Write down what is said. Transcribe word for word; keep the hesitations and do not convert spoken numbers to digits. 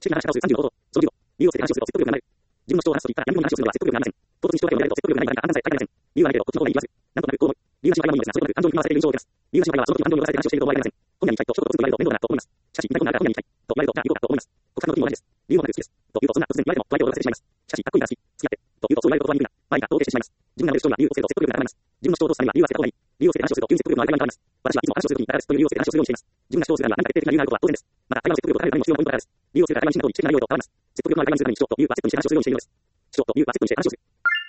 知的な話し方をするさんじゅうのこと。そのじゅうご、理由を捨てて話をすると説得力がない。自分の主張を話すときから闇の話をするのは説得力がありません。唐突に人と手を入れられると説得力がないから判断さえ書いてありません。理由はないけど、こっちの方がいい気がする。なんとなくこう思う。理由が心配なものですが、それとなく感情に振り回されている印象を受けます。理由が心配は、その時感情に動かされて話をしていると思われません。今夜に行きたいと一言ずつ言われると面倒だなと思います。しかし、一体どんなあれが今夜に行きたいと言われると、じゃあ行こうかと思います。国産の時も同じです。理由もなく好きです。と言うと、そんな突然言われても、相手を驚かせてしまいます。しかし、かっこいいなら好き、付き合って、と言うと、そう言われると断りにくいな。まあいいか、とお受けしてしまいます。自分が述べる主張には理由をつけると説得力が高まります。自分の主張とさらには理由は捨てた方がいい。理由を捨てて話をすると急に説得力のある側に変わります。私はいつも話をするときにだからですという理由を捨てて話をするようにしています。自分が主張するには何か決定的な理由があることは当然です。また、会話の説得力を高めるためにも必要なポイントがあるです。理由を捨てるから会話にしないと知的な理由と変わります。説得力のある会話にするために主張と理由はセットにして話をするようにしているのです。主張と理由はセットにして話をする。